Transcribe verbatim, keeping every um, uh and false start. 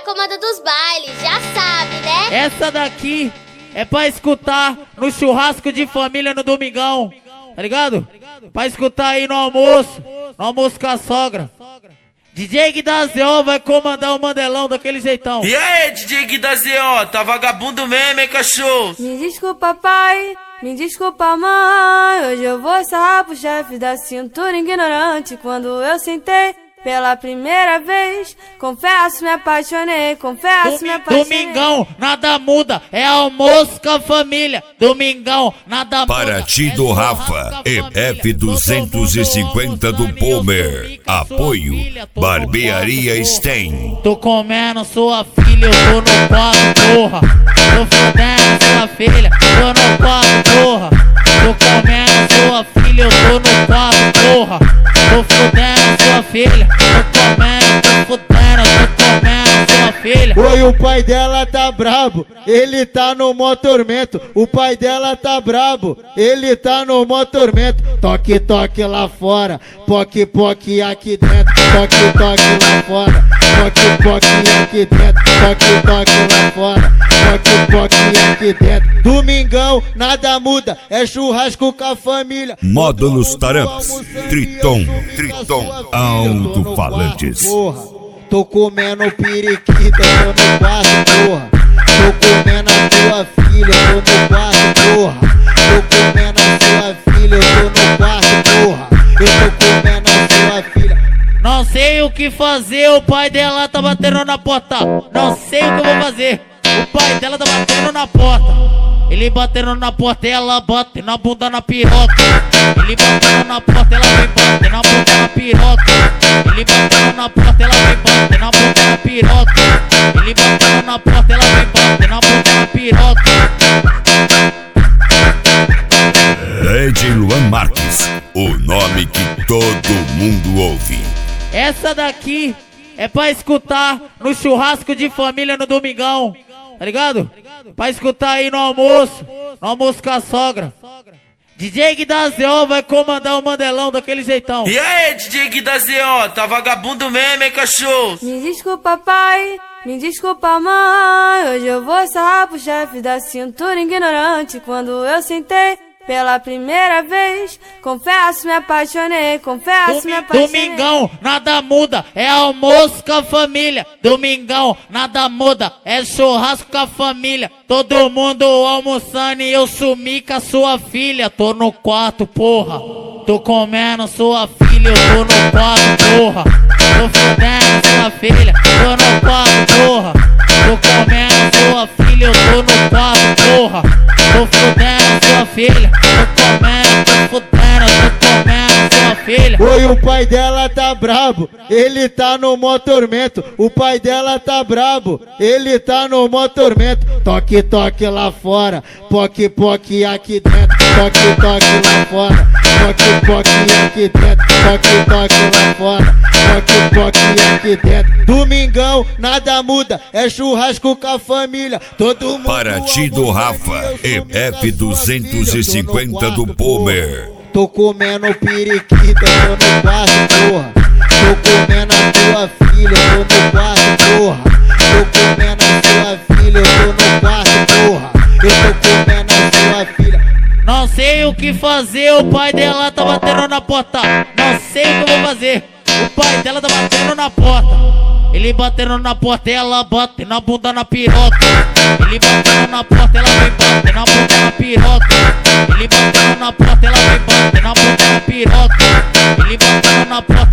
comanda dos bailes, já sabe, né? Essa daqui é pra escutar no churrasco de família no domingão, tá ligado? Pra escutar aí no almoço, no almoço com a sogra. D J Gui da Z O vai comandar o Mandelão daquele jeitão. E aí, D J Gui da Z O, tá vagabundo mesmo, hein, cachorro? Me desculpa, pai, me desculpa, mãe. Hoje eu vou sarrar pro chefe da cintura ignorante. Quando eu sentei pela primeira vez, confesso, me apaixonei, confesso, me apaixonei. Domingão, nada muda, é almoço com a família. Domingão, nada muda. Para ti do Rafa, E F duzentos e cinquenta do Palmer. Apoio, Barbearia Stein. Tô comendo sua filha, eu tô no quarto, porra. Tô fudendo sua filha, tô no quarto, porra. Tô comendo sua filha, eu tô no quarto, porra. Tô fudendo sua filha, tô comendo, tô fudendo, tô comendo sua filha. Oi, o pai dela tá brabo, ele tá no mó tormento. O pai dela tá brabo, ele tá no mó tormento. Toque, toque lá fora, poque, poque aqui dentro. Toque, toque lá fora, poque, poque aqui dentro. Toque, toque lá fora, poque, poque aqui dentro. Domingão, nada muda, é churrasco com a família. Módulos Taramps, Triton, Triton, alto-falantes. Tô comendo periquita, tô no quarto, porra. Tô comendo a tua filha, tô no quarto, porra. Tô comendo a tua filha, eu tô no quarto, porra. Eu tô comendo a tua filha. Não sei o que fazer, o pai dela tá batendo na porta. Não sei o que eu vou fazer, o pai dela tá batendo na porta. Ele batendo na porta, ela bate na bunda na piroca. Ele batendo na porta, ela vem bater na bunda na piroca. Ele batendo na porta, ela vem bater na bunda na piroca. Ele batendo na porta, ela vem bater na bunda na piroca. D J Luan Marques, o nome que todo mundo ouve. Essa daqui é pra escutar no churrasco de família no domingão, tá ligado? Pra escutar aí no almoço, no almoço com a sogra. D J Gui da Z O vai comandar o Mandelão daquele jeitão. E aí, D J Gui da Z O, tá vagabundo mesmo, hein, cachorro? Me desculpa, pai, me desculpa, mãe. Hoje eu vou sarrar pro chefe da cintura ignorante. Quando eu sentei pela primeira vez, confesso, me apaixonei, confesso, me apaixonei. Domingão, nada muda, é almoço com a família. Domingão, nada muda, é churrasco com a família. Todo mundo almoçando e eu sumi com a sua filha. Tô no quarto, porra. Tô comendo sua filha, eu tô no quarto, porra. Tô fudendo sua filha, tô no quarto, porra. Tô comendo sua filha, eu tô no quarto, porra. Tô fudendo sua filha, tô comendo, tô fudendo, tô comendo sua filha. Oi, o pai dela tá brabo, ele tá no mó tormento. O pai dela tá brabo, ele tá no mó tormento. Toque, toque lá fora, poque, poque aqui dentro. Toque, toque lá fora, poque, poque aqui dentro. Toque, toque lá fora, poque, poque aqui dentro. Domingão, nada muda, é churrasco com a família. Todo mundo. Para ti do Rafa, E F duzentos e cinquenta do Palmer. Tô comendo periquita, tô no quarto, porra. Tô comendo a tua filha, tô no quarto, porra. Tô comendo a tua filha, eu tô no quarto, porra. Eu tô comendo a tua filha. Não sei o que fazer, o pai dela tá batendo na porta. Não sei o que eu vou fazer, o pai dela tá batendo na porta. Ele batendo na porta, ela bate na bunda na piroca. Ele batendo na porta, ela vem bater na bunda na piroca. Ele batendo na porta, ela vem bater na bunda na piroca. Ele batendo na porta.